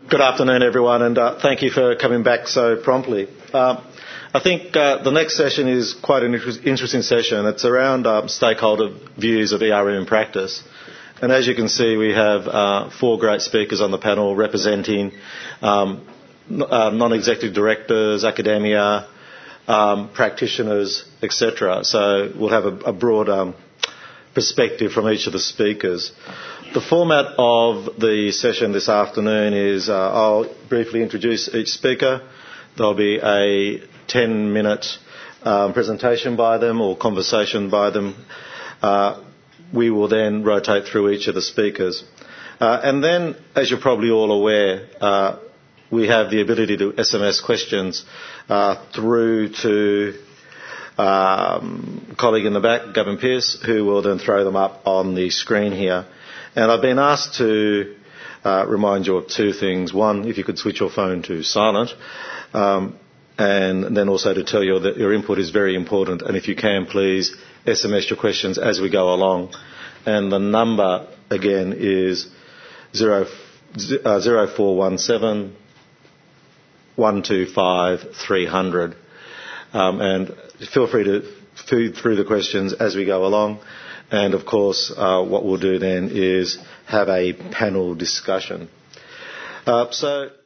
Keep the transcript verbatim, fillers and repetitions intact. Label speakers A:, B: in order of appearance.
A: Good afternoon, everyone, and uh, thank you for coming back so promptly. Uh, I think uh, the next session is quite an inter- interesting session. It's around uh, stakeholder views of E R M in practice. And as you can see, we have uh, four great speakers on the panel representing um, uh, non-executive directors, academia, um, practitioners, et cetera. So we'll have a, a broad um, perspective from each of the speakers. The format of the session this afternoon is uh, I'll briefly introduce each speaker. There'll be a ten-minute um, presentation by them or conversation by them. Uh, we will then rotate through each of the speakers. Uh, and then, as you're probably all aware, uh, we have the ability to S M S questions uh, through to um, a colleague in the back, Gavin Pearce, who will then throw them up on the screen here. And I've been asked to uh, remind you of two things. One, if you could switch your phone to silent, um, and then also to tell you that your input is very important. And if you can, please S M S your questions as we go along. And the number, again, is zero, uh, zero four one seven, one two five, three hundred. Um, and feel free to feed through the questions as we go along. And, of course, uh, what we'll do then is have a panel discussion. Uh, so...